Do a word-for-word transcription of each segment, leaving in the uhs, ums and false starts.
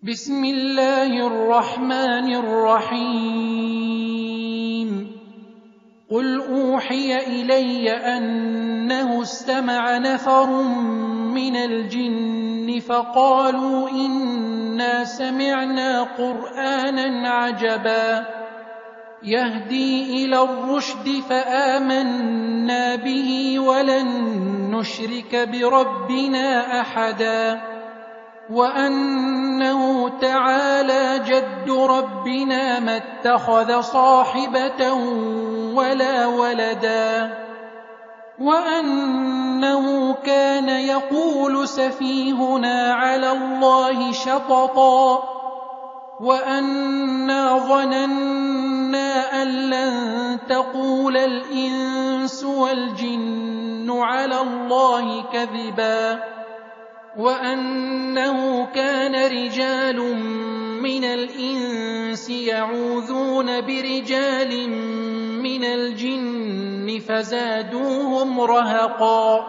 بسم الله الرحمن الرحيم قل أوحي إلي أنه استمع نفر من الجن فقالوا إنا سمعنا قرآنا عجبا يهدي إلى الرشد فآمنا به ولن نشرك بربنا أحدا وأنه تعالى جد ربنا ما اتخذ صاحبة ولا ولدا وأنه كان يقول سفيهنا على الله شططا وأنا ظننا أن لن تقول الإنس والجن على الله كذبا وأنه كان رجال من الإنس يعوذون برجال من الجن فزادوهم رهقا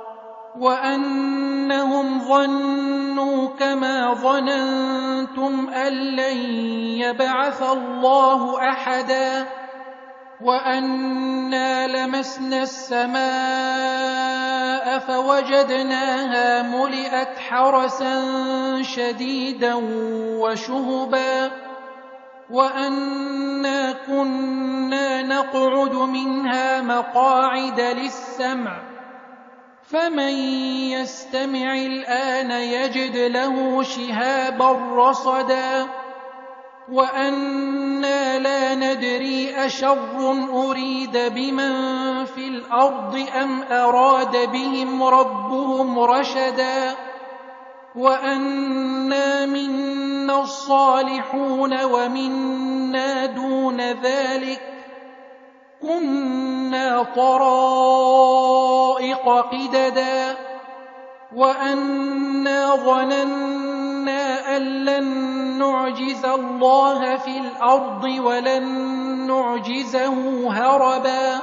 وأنهم ظنوا كما ظننتم أن لن يبعث الله أحدا وأنا لمسنا السماء فوجدناها ملئت حرسا شديدا وشهبا وأنا كنا نقعد منها مقاعد للسمع فمن يستمع الآن يجد له شهابا رصدا وأنا لا ندري أشر أريد بمن في الأرض أم أراد بهم ربهم رشدا وأنا منا الصالحون ومنا دون ذلك كنا طرائق قددا وأنا ظننا أن لن نعجز الله في الأرض ولن نعجزه هربا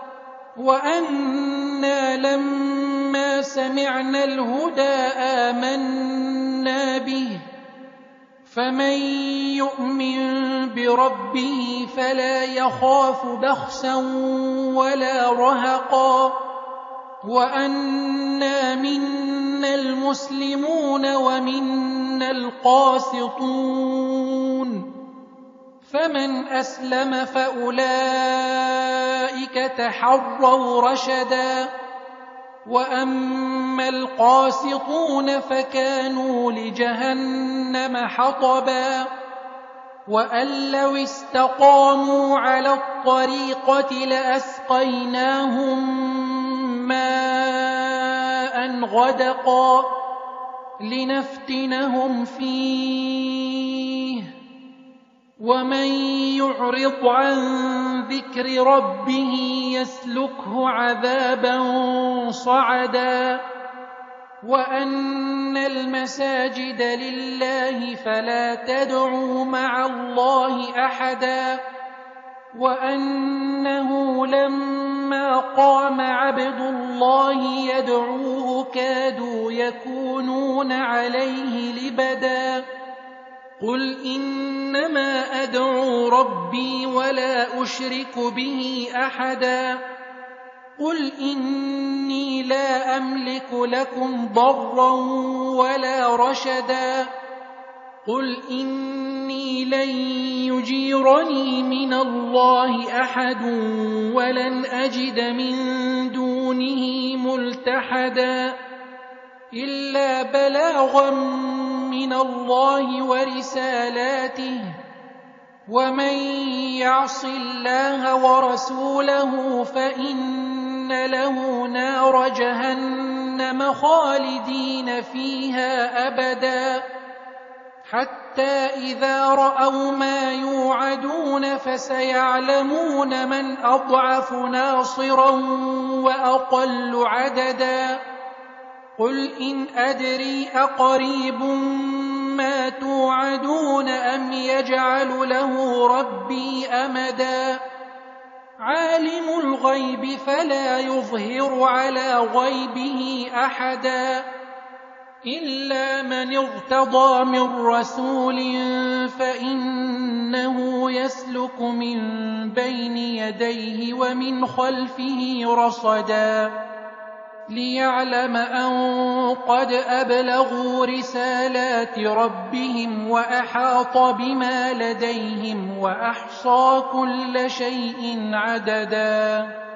وأنا لما سمعنا الهدى آمنا به فمن يؤمن بربه فلا يخاف بخسا ولا رهقا وأنا منا المسلمون ومنا القاسطون فمن أسلم فأولئك تحروا رشدا وأما القاسطون فكانوا لجهنم حطبا وأن لو استقاموا على الطريقة لأسقيناهم ماء غدقا لنفتنهم فيه ومن يعرض عن ذكر ربه يسلكه عذابا صعدا وأن المساجد لله فلا تدعوا مع الله أحدا وأنه لما قام عبد الله يدعوه كادوا يكونون عليه لبدا قل إنما أدعو ربي ولا أشرك به أحدا قل إني لا أملك لكم ضرا ولا رشدا قل إني لن يجيرني من الله أحد ولن أجد من دونه ملتحدا إلا بلاغا من الله ورسالاته ومن يعص الله ورسوله فإن له نار جهنم خالدين فيها أبدا حتى إذا رأوا ما يوعدون فسيعلمون من أضعف ناصرا وأقل عددا قل إن أدري أقريب ما توعدون أم يجعل له ربي أمدا عالم الغيب فلا يظهر على غيبه أحدا إلا من ارتضى من رسول فإنه يسلك من بين يديه ومن خلفه رصدا ليعلم أن قد أبلغوا رسالات ربهم وأحاط بما لديهم وأحصى كل شيء عددا